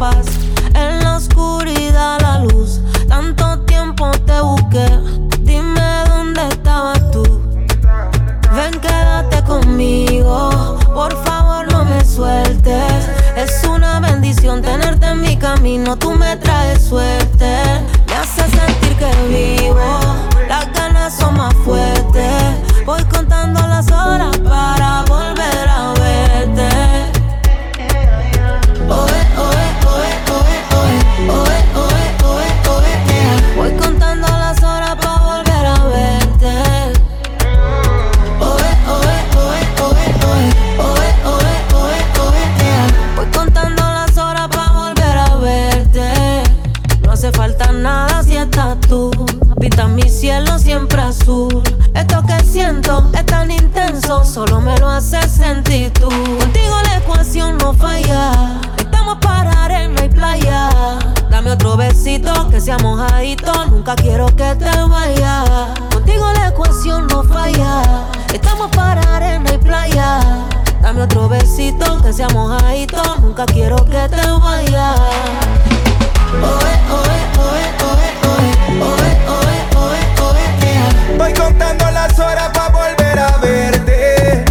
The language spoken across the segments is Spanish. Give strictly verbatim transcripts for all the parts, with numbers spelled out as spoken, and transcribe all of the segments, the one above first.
paz. En la oscuridad la luz. Tanto tiempo te busqué. Dime dónde estabas tú. Ven, quédate conmigo. Por favor, no me sueltes. Es una bendición tenerte en mi camino. Tú me traes suerte. Me hace sentir que vivo. Las ganas son más fuertes. Voy contando las horas para volver a verte. Oe, oe, oe, oe, oe, oe, oe, oe, oe. Voy contando las horas para volver a verte. Oe, oe, oe, oe, oe, oe, oe, oe. Voy contando las horas para volver a verte. No hace falta nada si estás tú. Pinta mi cielo siempre azul. Esto que siento es tan intenso, solo me lo haces sentir tú. Contigo la ecuación no falla. Estamos para arena y playa. Dame otro besito que sea mojadito. Nunca quiero que te vayas. Contigo la ecuación no falla. Estamos para arena y playa. Dame otro besito que sea mojadito. Nunca quiero que te vayas. Oe, oe, oe, oe, oe, oe, oe, oe, oe. Voy contando las horas pa' volver a verte.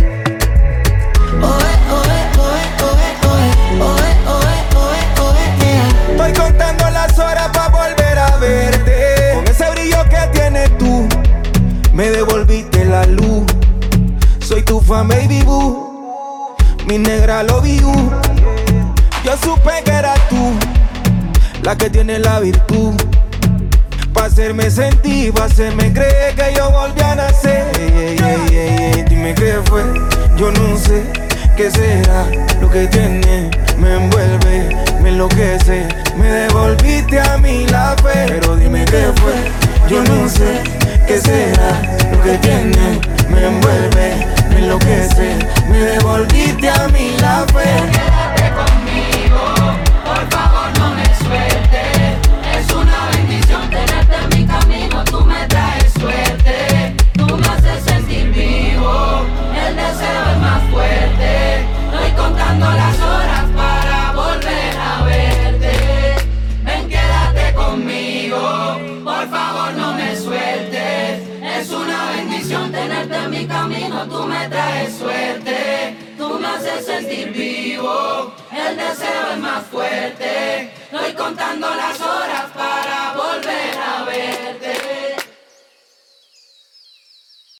Oe, oe, oe, oe, oe, oe, oe, oe. Voy contando las horas pa' volver a verte. Con ese brillo que tienes tú, me devolviste la luz. Soy tu fan, baby boo. Mi negra love you. Yo supe que eras tú la que tiene la virtud pa' hacerme sentir, pa' hacerme creer que yo volví a nacer. Ey, ey, ey, ey, ey, dime qué fue, yo no sé qué será lo que tiene. Me envuelve, me enloquece, me devolviste a mí la fe. Pero dime qué fue, yo no sé qué será lo que tiene. Me envuelve, me enloquece, me devolviste a mí la fe. Quédate conmigo, por favor no me sueltes. Es una bendición tenerte en mi camino. Tú me traes suerte, tú me haces sentir vivo. El deseo es más fuerte. Estoy contando las horas para volver a verte. Ven, quédate conmigo, por favor no me sueltes. Es una bendición tenerte en mi camino. Tú me traes suerte, tú me haces sentir vivo. El deseo es más fuerte. Estoy contando las horas para